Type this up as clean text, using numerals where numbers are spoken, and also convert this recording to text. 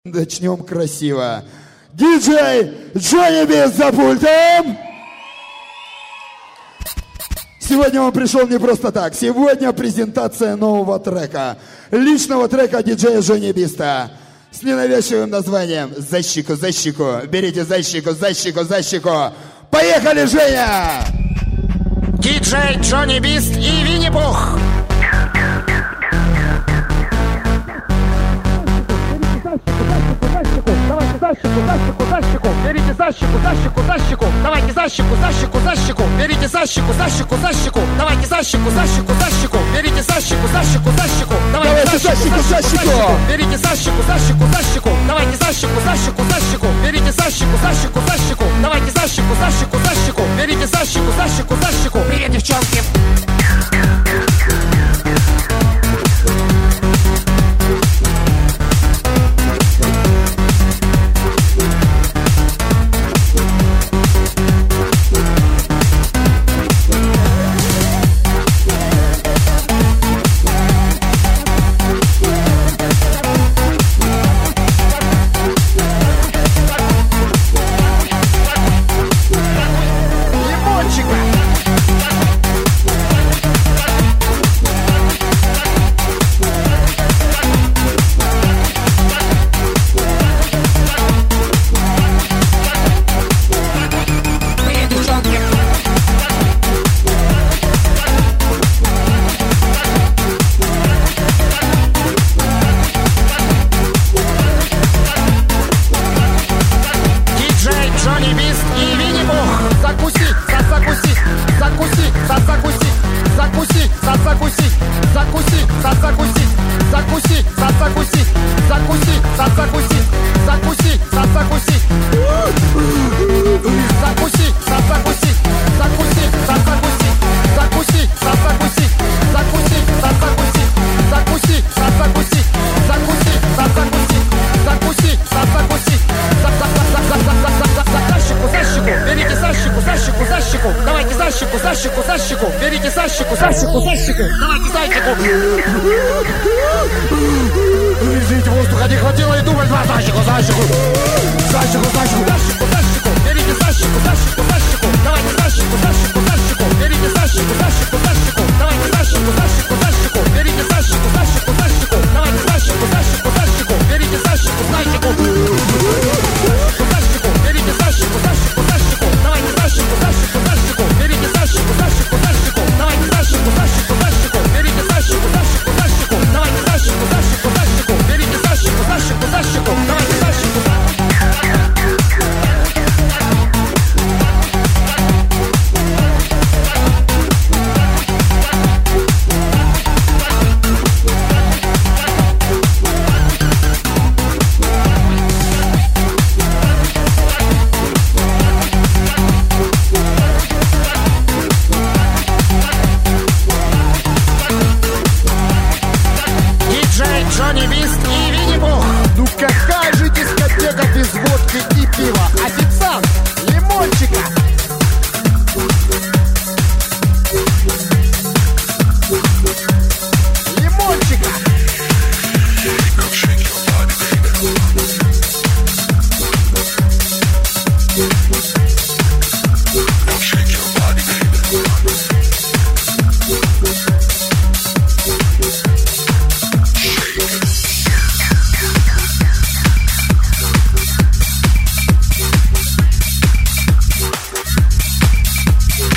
Начнем красиво. Диджей Джонни Бист за пультом. Сегодня он пришел не просто так. Сегодня презентация нового трека. Личного трека диджея Джонни Биста. С ненавязчивым названием «За щеку, за щеку». Берите за щеку, за щеку, за щеку. Поехали, Женя! Диджей Джонни Бист и Винни-Пух. Берите за щеку, за щеку, за щеку. Давайте за щеку, за щеку, за щеку. Берите за щеку, за щеку, за щеку. Давайте за щеку, за щеку, за щеку. Берите за щеку, за щеку, за щеку. Давайте за щеку, за щеку. Берите за щеку, за щеку, за щеку. Давайте за щеку, за щеку, за щеку. Берите за щеку, за щеку, за щеку. Давайте за щеку, за щеку, за щеку. Берите за щеку, за щеку, за щеку. Привет, девчонки. Давайте за щеку, за щеку, за щеку. Берите за щеку, за щеку, за щеку. Давайте за щеку. Извините, воздуха не хватило и думать, за щеку, за щеку. За щеку, за щеку.